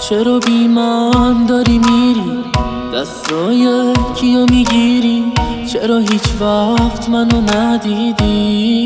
چرا بی من داری میری، دستای کیو میگیری، چرا هیچ وقت منو ندیدی؟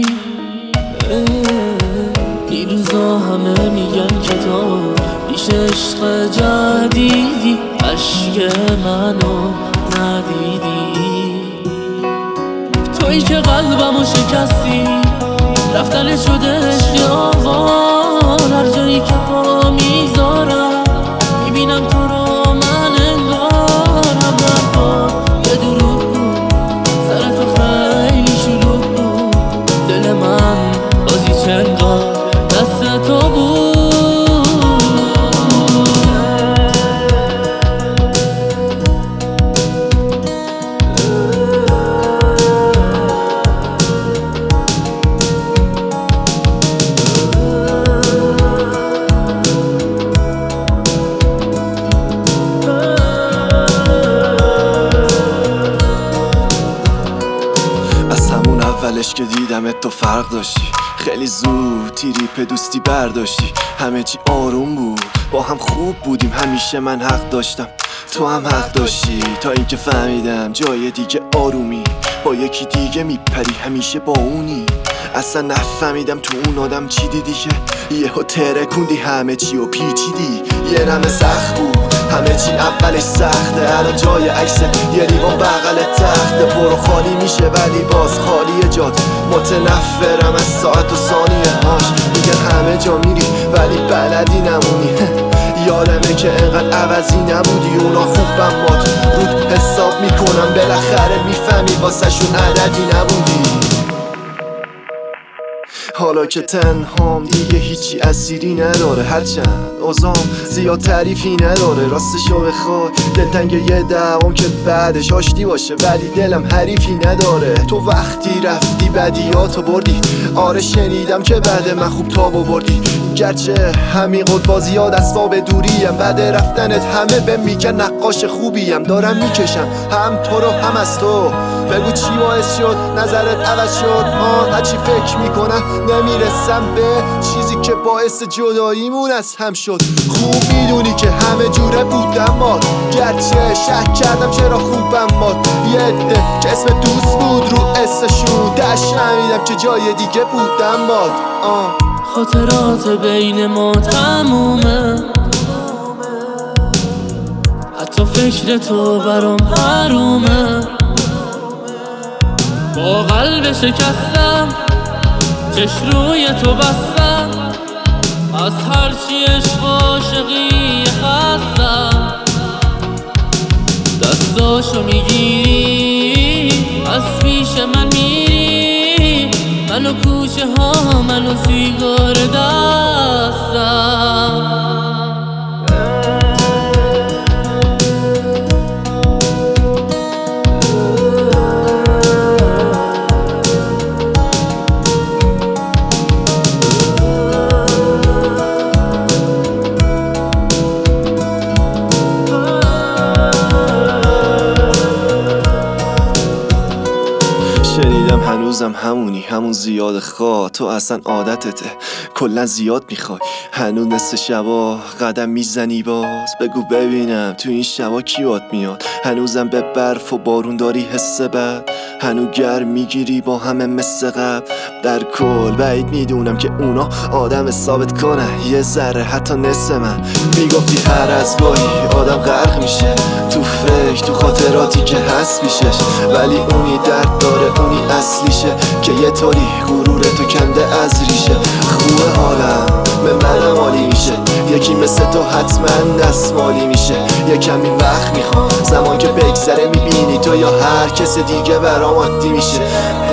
این روزا همه میگن که تو بیش عشق جدیدی، عشق منو ندیدی. تویی که قلبمو شکستی، رفتن شده اشتیاقار، هر جایی که پا میذارم میبینم تو رو، من انگار هم حرفا یه دروغ بود، سر تو خیلی شلوغ بود، دل من بازی چنگار دست تو بود. اولش که دیدمت تو فرق داشتی، خیلی زود تریپ دوستی برداشتی، همه چی آروم بود، با هم خوب بودیم، همیشه من حق داشتم تو هم حق داشتی، تا اینکه فهمیدم جای دیگه آرومی با یکی دیگه میپری، همیشه با اونی. اصلا نفهمیدم تو اون آدم چی دیدی که یهو ترکوندی همه چی و پیچیدی. یه نمه سخت بود همه چی اولش سخته، الان جای عکس یه لیوان بغل تخته پر و خالی میشه ولی باز خالی جات. متنفرم از ساعت و ثانیه هاش، میگن همه جا میری ولی بلدی نمونی. یادمه که انقدر عوضی نبودی، اونا خوبم بات رود حساب میکنم، بالاخره میفهمی واسه شون عددی نبودی. حالا که تنهام دیگه هیچی اسیری نداره، هرچند اوزام زیاد تعریفی نداره. راستشو بخوای دلتنگ یه دوام که بعدش آشتی باشه، ولی دلم حریفی نداره. تو وقتی رفتی بدیاتو بردی، آره شنیدم که بعد من خوب تابو بردی، گرچه همین قدبازی ها دستا به دوریم، بعد رفتنت همه به میگن نقاش خوبیم. دارم میکشم هم تو رو هم از تو، بگو چی باعث شد نظرت عوض شد؟ هرچی فکر میکنم نمیرسم به چیزی که باعث جداییمون از هم شد. خوب میدونی که همه جوره بودم مات، گرچه شک کردم چرا خوبم مات. یه عده که اسم دوست بود رو اسمشون دشت نمیدم که جای دیگه بودم مات. خاطرات بین ما تمومه، حتی فکر تو برام حرومه. با قلب شکستم چشم روی تو بستم، از هرچی عشق عاشقی خستم. دستاشو میگیری از پیش من میری، منو کوچه ها منو سیگار دستم. شنیدم هنوزم همونی، همون زیاد خواه، تو اصلا عادتته کلا زیاد میخوای. هنوز نصف شبا قدم میزنی باز، بگو ببینم تو این شبا کی باد میاد. هنوزم به برف و بارون داری حس بد، هنوز گرم میگیری با همه مثل قبل. در کل بعید میدونم که اونا آدم ثابت کنه یه ذره حتی نصف من. میگفتی هر از گاهی آدم غرق میشه تو فکر، تو خاطراتی که هست پیشش، ولی اونی درد داره اونی اصلیشه که یه طوری غرور تو کنده از ریشه. خوبه حالم به منم عالی میشه، یکی مثل تو حتما دستمالی میشه. یه کمی وقت میخوام زمان که بگذره، میبینی تو یا هر کس دیگه برام عادی میشه.